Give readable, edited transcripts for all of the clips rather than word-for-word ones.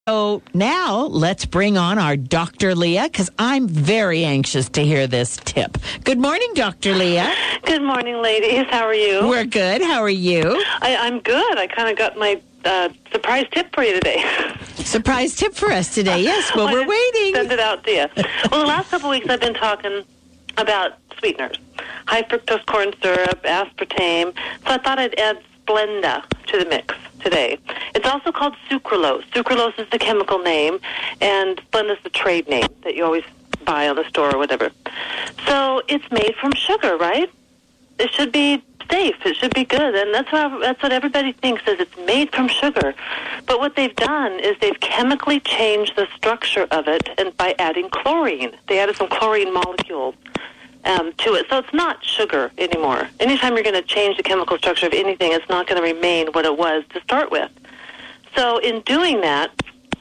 So now let's bring on our Dr. Leah, because I'm very anxious to hear this tip. Good morning, Dr. Leah. Good morning, ladies. How are you? We're good. How are you? I'm good. I kind of got my surprise tip for you today. Surprise tip for us today. Yes, well, we're waiting. Send it out to you. Well, the last couple of weeks I've been talking about sweeteners. High fructose corn syrup, aspartame. So I thought I'd add Splenda to the mix today. It's also called sucralose. Sucralose is the chemical name, and Splenda is the trade name that you always buy on the store or whatever. So it's made from sugar, right? It should be safe. It should be good, and that's what everybody thinks, is it's made from sugar. But what they've done is they've chemically changed the structure of it, and by adding chlorine. They added some chlorine molecules to it. So it's not sugar anymore. Anytime you're going to change the chemical structure of anything, it's not going to remain what it was to start with. So in doing that,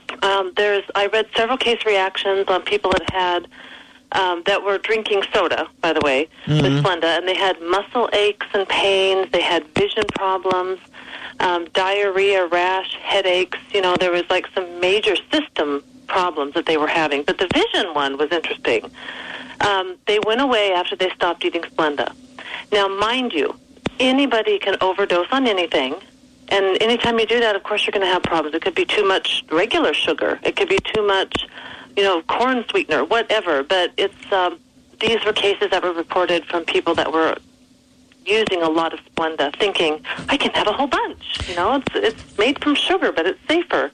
I read several case reactions on people that had that were drinking soda, by the way, with Splenda, and they had muscle aches and pains, they had vision problems, diarrhea, rash, headaches. You know, there was like some major system problems that they were having. But the vision one was interesting. They went away after they stopped eating Splenda. Now, mind you, anybody can overdose on anything, and anytime you do that, of course, you're going to have problems. It could be too much regular sugar. It could be too much, corn sweetener, whatever. But it's these were cases that were reported from people that were using a lot of Splenda, thinking, I can have a whole bunch. It's made from sugar, but it's safer.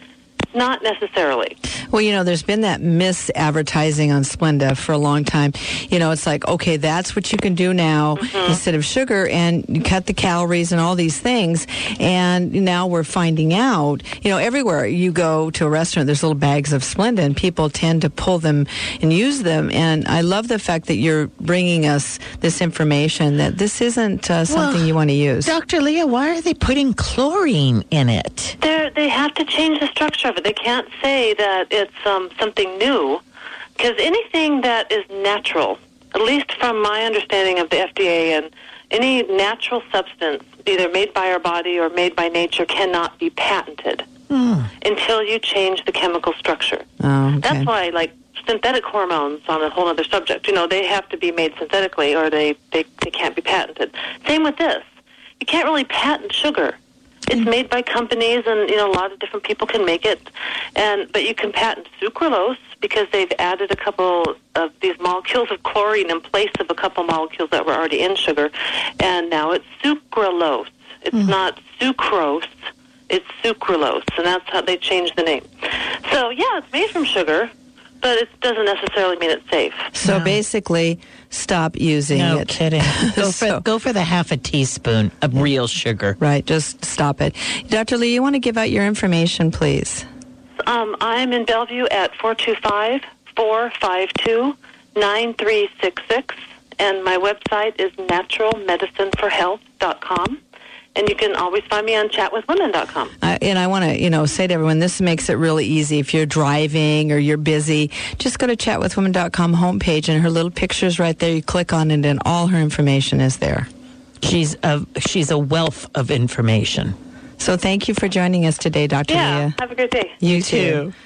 Not necessarily. Well, there's been that misadvertising on Splenda for a long time. It's like, okay, that's what you can do now instead of sugar, and you cut the calories and all these things. And now we're finding out, everywhere you go to a restaurant, there's little bags of Splenda, and people tend to pull them and use them. And I love the fact that you're bringing us this information that this isn't something you want to use. Dr. Leah, why are they putting chlorine in it? They have to change the structure of it. They can't say that it's something new, because anything that is natural, at least from my understanding of the FDA, and any natural substance, either made by our body or made by nature, cannot be patented until you change the chemical structure. Oh, okay. That's why, like, synthetic hormones, on a whole other subject, they have to be made synthetically, or they can't be patented. Same with this. You can't really patent sugar. It's made by companies, and a lot of different people can make it. But you can patent sucralose because they've added a couple of these molecules of chlorine in place of a couple molecules that were already in sugar, and now it's sucralose. It's not sucrose. It's sucralose, and that's how they changed the name. So yeah, it's made from sugar, but it doesn't necessarily mean it's safe. So basically, stop using it. No kidding. Go for the half a teaspoon of real sugar. Right, just stop it. Dr. Lee, you want to give out your information, please? I'm in Bellevue at 425-452-9366, and my website is naturalmedicineforhealth.com. And you can always find me on chatwithwomen.com. And I want to, say to everyone, this makes it really easy. If you're driving or you're busy, just go to chatwithwomen.com homepage, and her little picture's right there. You click on it, and all her information is there. She's a wealth of information. So thank you for joining us today, Dr. Leah. Have a good day. You too.